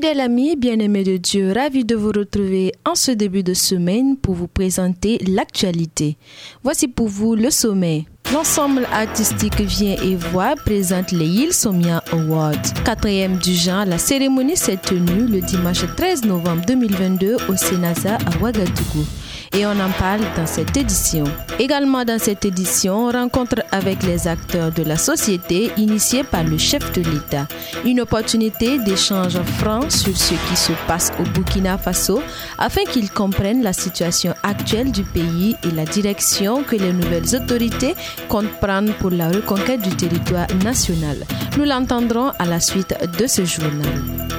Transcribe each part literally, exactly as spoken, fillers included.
Fidèles amis, bien-aimés de Dieu, ravis de vous retrouver en ce début de semaine pour vous présenter l'actualité. Voici pour vous le sommet. L'ensemble artistique Viens et Vois présente les Yil Somya Awards. Quatrième du genre, la cérémonie s'est tenue le dimanche treize novembre deux mille vingt-deux au Sénasa à Ouagadougou. Et on en parle dans cette édition. Également dans cette édition, rencontre avec les acteurs de la société initiée par le chef de l'État. Une opportunité d'échange franc sur ce qui se passe au Burkina Faso afin qu'ils comprennent la situation actuelle du pays et la direction que les nouvelles autorités comptent prendre pour la reconquête du territoire national. Nous l'entendrons à la suite de ce journal.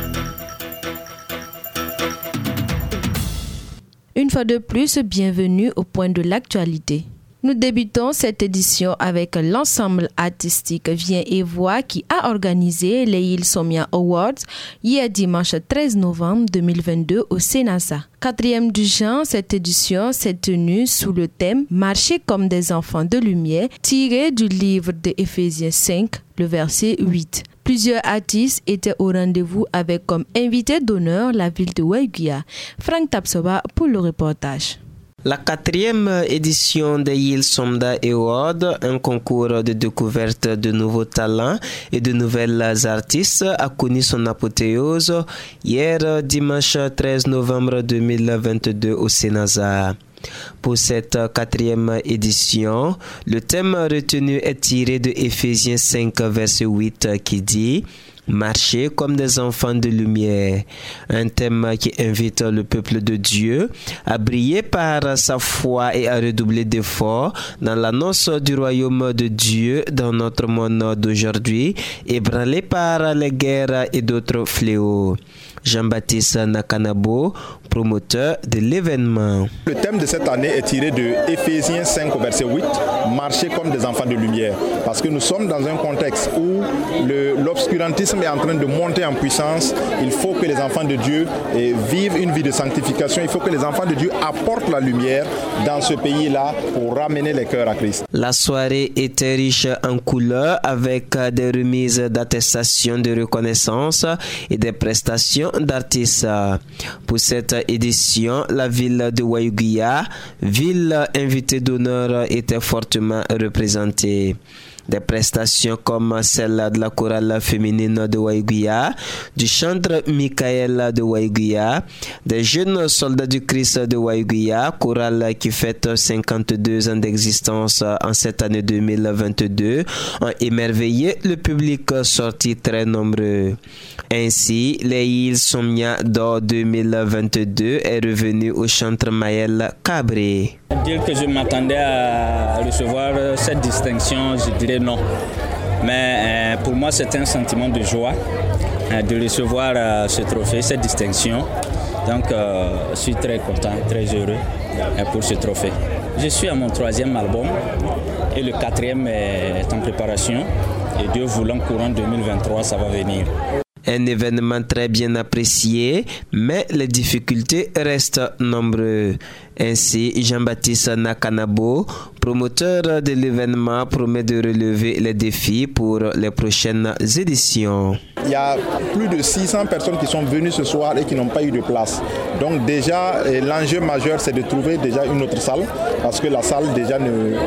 Une fois de plus, bienvenue au point de l'actualité. Nous débutons cette édition avec l'ensemble artistique Viens et Vois qui a organisé les Yil Somya Awards hier dimanche treize novembre deux mille vingt-deux au Sénasa. Quatrième du genre, cette édition s'est tenue sous le thème « Marcher comme des enfants de lumière » tiré du livre de Éphésiens cinq, le verset huit. Plusieurs artistes étaient au rendez-vous avec comme invité d'honneur la ville de Ouaïguia. Frank Tapsoba pour le reportage. La quatrième édition des Yil Somya Awards, un concours de découverte de nouveaux talents et de nouvelles artistes, a connu son apothéose hier dimanche treize novembre deux mille vingt-deux au Sénasa. Pour cette quatrième édition, le thème retenu est tiré de Éphésiens cinq, verset huit qui dit « Marcher comme des enfants de lumière », un thème qui invite le peuple de Dieu à briller par sa foi et à redoubler d'efforts dans l'annonce du royaume de Dieu dans notre monde d'aujourd'hui, ébranlé par les guerres et d'autres fléaux. Jean-Baptiste Nakanabo, promoteur de l'événement. Le thème de cette année est tiré de Éphésiens cinq, verset huit, « Marcher comme des enfants de lumière ». Parce que nous sommes dans un contexte où le, l'obscurantisme est en train de monter en puissance. Il faut que les enfants de Dieu eh, vivent une vie de sanctification. Il faut que les enfants de Dieu apportent la lumière dans ce pays-là pour ramener les cœurs à Christ. La soirée était riche en couleurs avec des remises d'attestations de reconnaissance et des prestations d'artistes. Pour cette édition, la ville de Ouaïguia, ville invitée d'honneur, était fortement représentée. Des prestations comme celle de la chorale féminine de Ouaïguia, du chantre Michael de Ouaïguia, des jeunes soldats du Christ de Ouaïguia, chorale qui fête cinquante-deux ans d'existence en cette année deux mille vingt-deux, ont émerveillé le public sorti très nombreux. Ainsi, les Yil Somya d'or deux mille vingt-deux est revenu au chantre Maël Cabré. Dire que je m'attendais à recevoir cette distinction, je dirais non. Mais euh, pour moi, c'est un sentiment de joie euh, de recevoir euh, ce trophée, cette distinction. Donc, euh, je suis très content, très heureux euh, pour ce trophée. Je suis à mon troisième album et le quatrième est en préparation. Et Dieu voulant, courant deux mille vingt-trois, ça va venir. Un événement très bien apprécié, mais les difficultés restent nombreuses. Ainsi, Jean-Baptiste Nakanabo, promoteur de l'événement, promet de relever les défis pour les prochaines éditions. Il y a plus de six cents personnes qui sont venues ce soir et qui n'ont pas eu de place. Donc déjà, l'enjeu majeur, c'est de trouver déjà une autre salle, parce que la salle déjà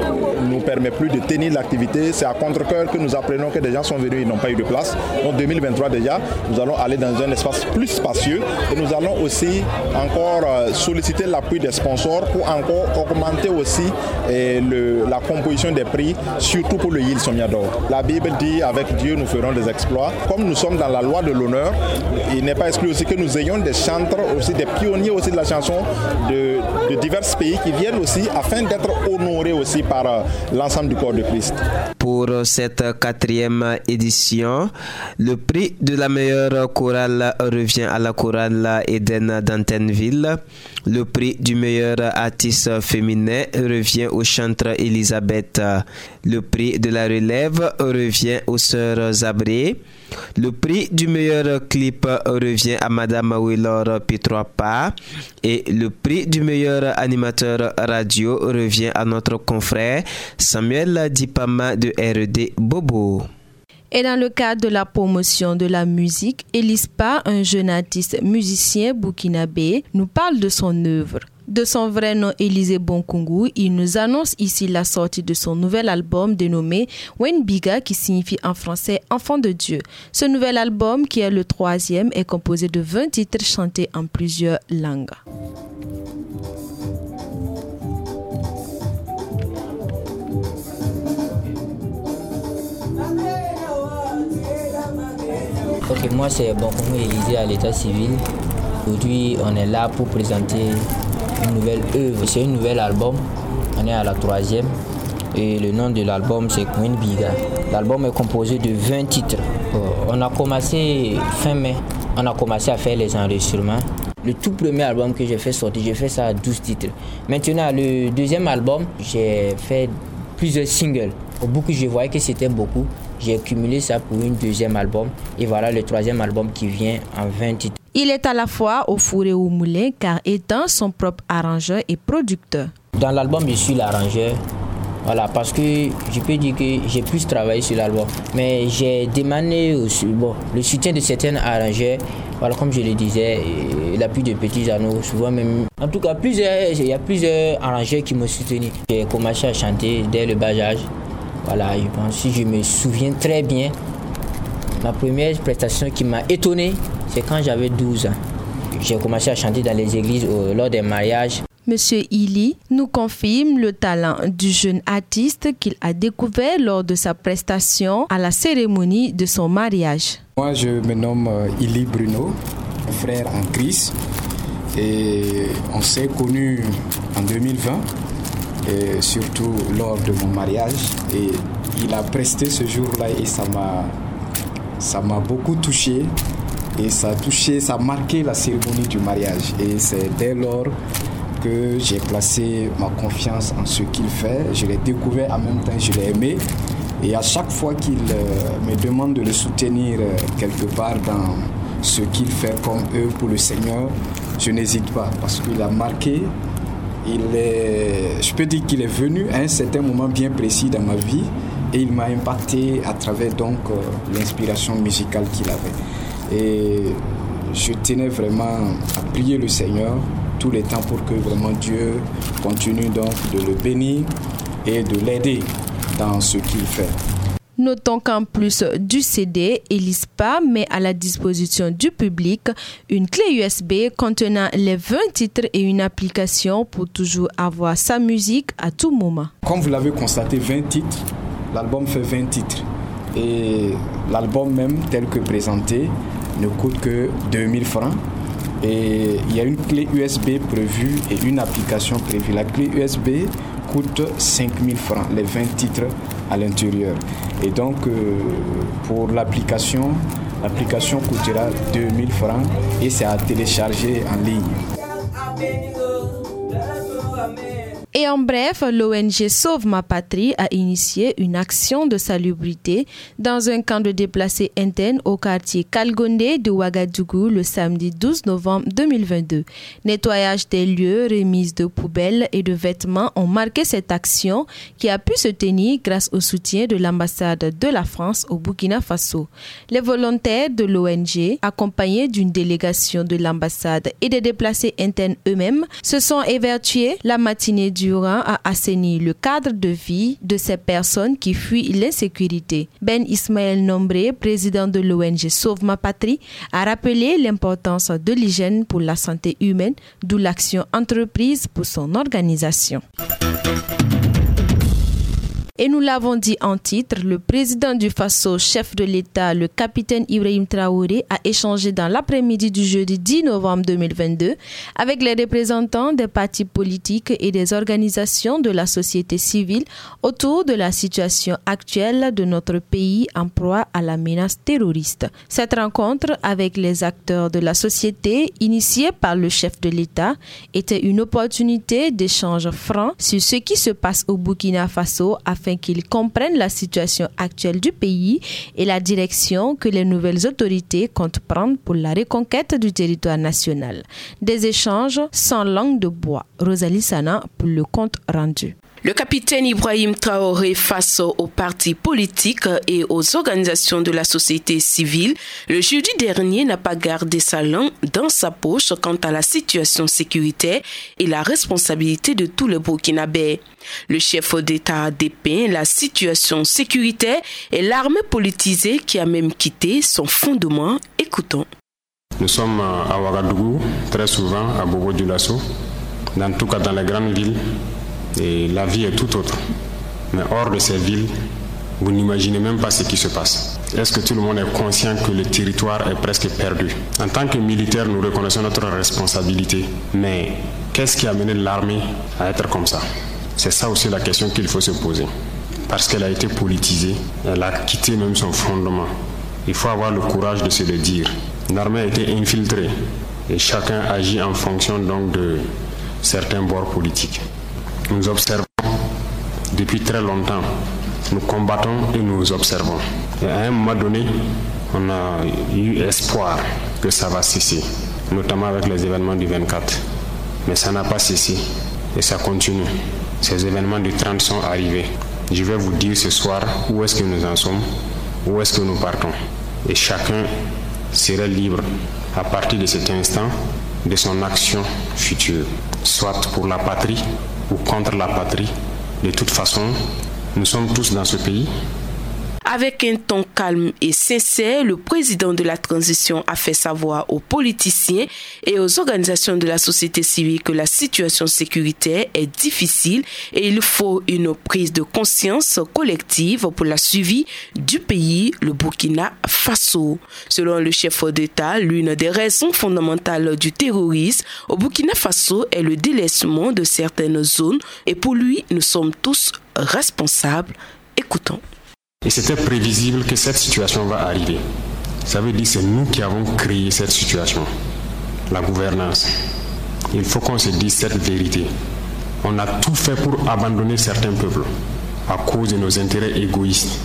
ne nous permet plus de tenir l'activité. C'est à contre-cœur que nous apprenons que des gens sont venus et n'ont pas eu de place. Donc deux mille vingt-trois déjà, nous allons aller dans un espace plus spacieux et nous allons aussi encore solliciter l'appui des sponsors pour encore augmenter aussi eh, le, la composition des prix, surtout pour le Yil Somya d'or. La Bible dit, avec Dieu nous ferons des exploits. Comme nous sommes dans la loi de l'honneur, il n'est pas exclu aussi que nous ayons des chantres, aussi des pionniers aussi de la chanson de, de divers pays qui viennent aussi afin d'être honorés aussi par uh, l'ensemble du corps de Christ. Pour cette quatrième édition, le prix de la meilleure chorale revient à la chorale Eden d'Antenville. Le prix du meilleur artiste féminin revient au chantre Elisabeth. Le prix de la relève revient aux sœurs Zabré. Le prix du meilleur clip revient à Madame Willor Pitroapa. Et le prix du meilleur animateur radio revient à notre confrère Samuel Dipama de R D Bobo. Et dans le cadre de la promotion de la musique, Elispa, un jeune artiste musicien burkinabé, nous parle de son œuvre. De son vrai nom Élisée Bonkungu, il nous annonce ici la sortie de son nouvel album dénommé Wenbiga, qui signifie en français « Enfant de Dieu ». Ce nouvel album, qui est le troisième, est composé de vingt titres chantés en plusieurs langues. Ok, moi c'est Bonkungu Élisée à l'état civil. Aujourd'hui, on est là pour présenter une nouvelle œuvre. C'est un nouvel album. On est à la troisième. Et le nom de l'album, c'est Wenbiga. L'album est composé de vingt titres. On a commencé fin mai. On a commencé à faire les enregistrements. Le tout premier album que j'ai fait sortir, j'ai fait ça à douze titres. Maintenant, le deuxième album, j'ai fait plusieurs singles. Au bout que je voyais que c'était beaucoup, j'ai cumulé ça pour un deuxième album. Et voilà le troisième album qui vient en vingt titres. Il est à la fois au four et au moulin car étant son propre arrangeur et producteur. Dans l'album, je suis l'arrangeur. Voilà, parce que je peux dire que j'ai plus travaillé sur l'album. Mais j'ai demandé aussi, bon, le soutien de certains arrangeurs. Voilà, comme je le disais, l'appui de petits anneaux, souvent même. En tout cas, plusieurs, il y a plusieurs arrangeurs qui m'ont soutenu. J'ai commencé à chanter dès le bas âge. Voilà, je pense, si je me souviens très bien, ma première prestation qui m'a étonné, c'est quand j'avais douze ans. J'ai commencé à chanter dans les églises euh, lors des mariages. Monsieur Ili nous confirme le talent du jeune artiste qu'il a découvert lors de sa prestation à la cérémonie de son mariage. Moi, je me nomme Ili Bruno, frère en Christ. Et on s'est connus en deux mille vingt, et surtout lors de mon mariage. Et il a presté ce jour-là et ça m'a, ça m'a beaucoup touché. Et ça a touché, ça a marqué la cérémonie du mariage. Et c'est dès lors que j'ai placé ma confiance en ce qu'il fait. Je l'ai découvert, en même temps je l'ai aimé. Et à chaque fois qu'il euh, me demande de le soutenir euh, quelque part dans ce qu'il fait comme eux pour le Seigneur, je n'hésite pas parce qu'il a marqué. Il est, je peux dire qu'il est venu à un certain moment bien précis dans ma vie et il m'a impacté à travers donc euh, l'inspiration musicale qu'il avait. Et je tenais vraiment à prier le Seigneur tout le temps pour que vraiment Dieu continue donc de le bénir et de l'aider dans ce qu'il fait. Notons qu'en plus du C D, Elispa met à la disposition du public une clé U S B contenant les vingt titres et une application pour toujours avoir sa musique à tout moment. Comme vous l'avez constaté, vingt titres, l'album fait vingt titres. Et l'album même tel que présenté ne coûte que deux mille francs. Et il y a une clé U S B prévue et une application prévue. La clé U S B coûte cinq mille francs, les vingt titres à l'intérieur. Et donc, euh, pour l'application, l'application coûtera deux mille francs et c'est à télécharger en ligne. Et en bref, l'O N G Sauve ma patrie a initié une action de salubrité dans un camp de déplacés internes au quartier Kalgondé de Ouagadougou le samedi douze novembre deux mille vingt-deux. Nettoyage des lieux, remise de poubelles et de vêtements ont marqué cette action qui a pu se tenir grâce au soutien de l'ambassade de la France au Burkina Faso. Les volontaires de l'O N G, accompagnés d'une délégation de l'ambassade et des déplacés internes eux-mêmes, se sont évertués la matinée du à assainir le cadre de vie de ces personnes qui fuient l'insécurité. Ben Ismaël Nombré, président de l'O N G Sauve ma patrie, a rappelé l'importance de l'hygiène pour la santé humaine, d'où l'action entreprise pour son organisation. Et nous l'avons dit en titre, le président du Faso, chef de l'État, le capitaine Ibrahim Traoré, a échangé dans l'après-midi du jeudi dix novembre deux mille vingt-deux avec les représentants des partis politiques et des organisations de la société civile autour de la situation actuelle de notre pays en proie à la menace terroriste. Cette rencontre avec les acteurs de la société, initiée par le chef de l'État, était une opportunité d'échange franc sur ce qui se passe au Burkina Faso afin afin qu'ils comprennent la situation actuelle du pays et la direction que les nouvelles autorités comptent prendre pour la reconquête du territoire national. Des échanges sans langue de bois. Rosalie Sana pour le compte rendu. Le capitaine Ibrahim Traoré face aux partis politiques et aux organisations de la société civile, le jeudi dernier n'a pas gardé sa langue dans sa poche quant à la situation sécuritaire et la responsabilité de tous les Burkinabés. Le chef d'État a dépeint la situation sécuritaire et l'armée politisée qui a même quitté son fondement. Écoutons. Nous sommes à Ouagadougou, très souvent à Bobo-Dioulasso, dans tout cas dans les grandes villes. Et la vie est tout autre. Mais hors de ces villes, vous n'imaginez même pas ce qui se passe. Est-ce que tout le monde est conscient que le territoire est presque perdu? En tant que militaires, nous reconnaissons notre responsabilité. Mais qu'est-ce qui a amené l'armée à être comme ça? C'est ça aussi la question qu'il faut se poser. Parce qu'elle a été politisée, elle a quitté même son fondement. Il faut avoir le courage de se le dire. L'armée a été infiltrée et chacun agit en fonction donc de certains bords politiques. Nous observons depuis très longtemps, nous combattons et nous observons. Et à un moment donné, on a eu espoir que ça va cesser, notamment avec les événements du vingt-quatre. Mais ça n'a pas cessé et ça continue. Ces événements du trente sont arrivés. Je vais vous dire ce soir où est-ce que nous en sommes, où est-ce que nous partons. Et chacun serait libre à partir de cet instant de son action future, soit pour la patrie ou contre la patrie. De toute façon, nous sommes tous dans ce pays. Avec un ton calme et sincère, le président de la transition a fait savoir aux politiciens et aux organisations de la société civile que la situation sécuritaire est difficile et il faut une prise de conscience collective pour la suivi du pays, le Burkina Faso. Selon le chef d'État, l'une des raisons fondamentales du terrorisme au Burkina Faso est le délaissement de certaines zones et pour lui, nous sommes tous responsables. Écoutons. Et c'était prévisible que cette situation va arriver. Ça veut dire que c'est nous qui avons créé cette situation. La gouvernance. Il faut qu'on se dise cette vérité. On a tout fait pour abandonner certains peuples à cause de nos intérêts égoïstes.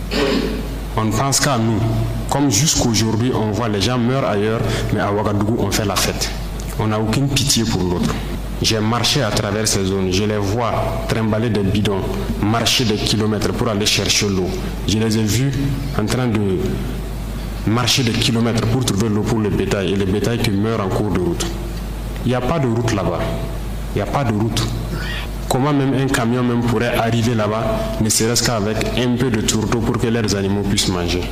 On ne pense qu'à nous. Comme jusqu'aujourd'hui, on voit les gens meurent ailleurs, mais à Ouagadougou, on fait la fête. On n'a aucune pitié pour l'autre. J'ai marché à travers ces zones, je les vois trimballer des bidons, marcher des kilomètres pour aller chercher l'eau. Je les ai vus en train de marcher des kilomètres pour trouver l'eau pour le bétail et le bétail qui meurt en cours de route. Il n'y a pas de route là-bas. Il n'y a pas de route. Comment même un camion même pourrait arriver là-bas, ne serait-ce qu'avec un peu de tourteau pour que leurs animaux puissent manger?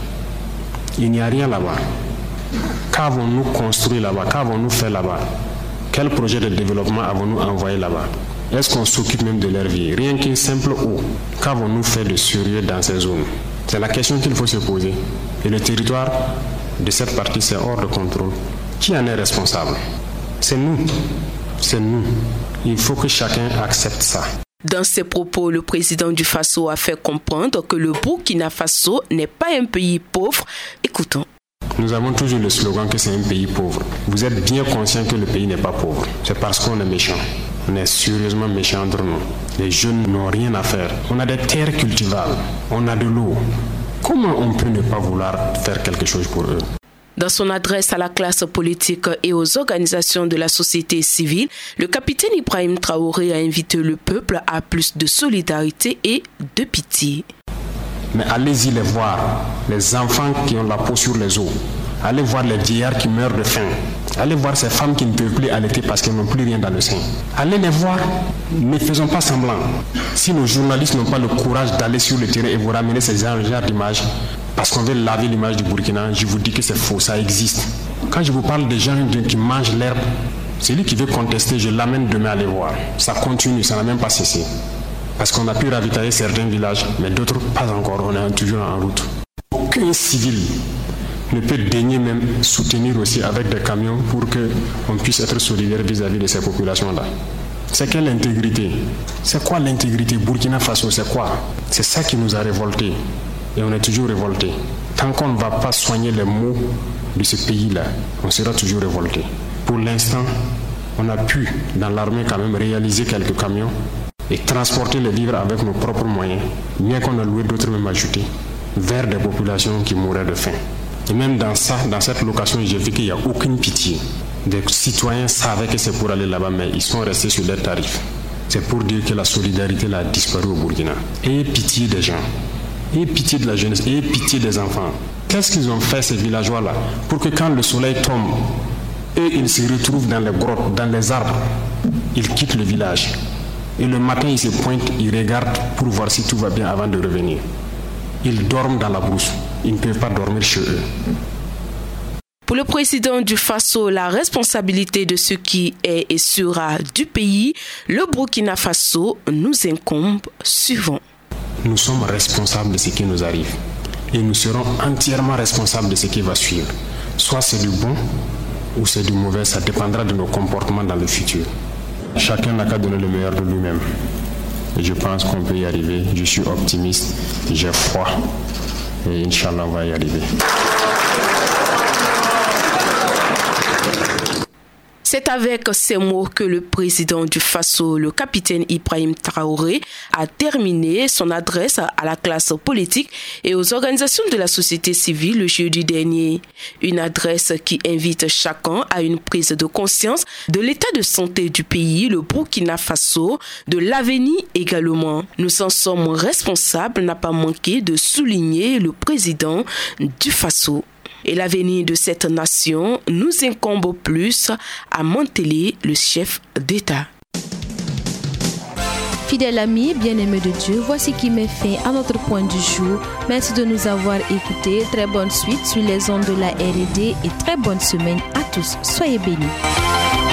Il n'y a rien là-bas. Qu'avons-nous construit là-bas? Qu'avons-nous fait là-bas? Quel projet de développement avons-nous envoyé là-bas? Est-ce qu'on s'occupe même de leur vie? Rien qu'une simple eau. Qu'avons-nous fait de sérieux dans ces zones? C'est la question qu'il faut se poser. Et le territoire de cette partie, c'est hors de contrôle. Qui en est responsable? C'est nous. C'est nous. Il faut que chacun accepte ça. Dans ses propos, le président du Faso a fait comprendre que le Burkina Faso n'est pas un pays pauvre. Écoutons. Nous avons toujours le slogan que c'est un pays pauvre. Vous êtes bien conscient que le pays n'est pas pauvre. C'est parce qu'on est méchant. On est sérieusement méchants entre nous. Les jeunes n'ont rien à faire. On a des terres cultivables. On a de l'eau. Comment on peut ne pas vouloir faire quelque chose pour eux? Dans son adresse à la classe politique et aux organisations de la société civile, le capitaine Ibrahim Traoré a invité le peuple à plus de solidarité et de pitié. Mais allez-y les voir, les enfants qui ont la peau sur les os. Allez voir les vieillards qui meurent de faim. Allez voir ces femmes qui ne peuvent plus allaiter parce qu'elles n'ont plus rien dans le sein. Allez les voir. Ne faisons pas semblant. Si nos journalistes n'ont pas le courage d'aller sur le terrain et vous ramener ces genres d'images, parce qu'on veut laver l'image du Burkina, je vous dis que c'est faux, ça existe. Quand je vous parle des gens qui mangent l'herbe, celui qui veut contester, je l'amène demain à les voir. Ça continue, ça n'a même pas cessé. Parce qu'on a pu ravitailler certains villages, mais d'autres pas encore, on est toujours en route. Aucun civil ne peut daigner même soutenir aussi avec des camions pour qu'on puisse être solidaire vis-à-vis de ces populations-là. C'est quelle intégrité? C'est quoi l'intégrité? Burkina Faso, c'est quoi? C'est ça qui nous a révoltés. Et on est toujours révoltés. Tant qu'on ne va pas soigner les maux de ce pays-là, on sera toujours révoltés. Pour l'instant, on a pu, dans l'armée quand même, réaliser quelques camions et transporter les vivres avec nos propres moyens, bien qu'on a loué d'autres même ajoutés, vers des populations qui mouraient de faim. Et même dans ça, dans cette location, j'ai vu qu'il n'y a aucune pitié. Des citoyens savaient que c'est pour aller là-bas, mais ils sont restés sur leurs tarifs. C'est pour dire que la solidarité a disparu au Burkina. Ayez pitié des gens, ayez pitié de la jeunesse, ayez pitié des enfants. Qu'est-ce qu'ils ont fait ces villageois-là pour que quand le soleil tombe, eux ils se retrouvent dans les grottes, dans les arbres, ils quittent le village. Et le matin ils se pointent, ils regardent pour voir si tout va bien avant de revenir. Ils dorment dans la brousse, ils ne peuvent pas dormir chez eux. Pour le président du Faso, la responsabilité de ce qui est et sera du pays, le Burkina Faso, nous incombe souvent. Nous sommes responsables de ce qui nous arrive et nous serons entièrement responsables de ce qui va suivre. Soit c'est du bon ou c'est du mauvais, ça dépendra de nos comportements dans le futur. Chacun n'a qu'à donner le meilleur de lui-même. Et je pense qu'on peut y arriver. Je suis optimiste, j'ai foi et Inch'Allah on va y arriver. C'est avec ces mots que le président du Faso, le capitaine Ibrahim Traoré, a terminé son adresse à la classe politique et aux organisations de la société civile le jeudi dernier. Une adresse qui invite chacun à une prise de conscience de l'état de santé du pays, le Burkina Faso, de l'avenir également. Nous en sommes responsables, n'a pas manqué de souligner le président du Faso. Et l'avenir de cette nation nous incombe plus à Mantelé, le chef d'État. Fidèles amis, bien-aimés de Dieu, voici qui met fin à notre point du jour. Merci de nous avoir écoutés. Très bonne suite sur les ondes de la R et D et très bonne semaine à tous. Soyez bénis.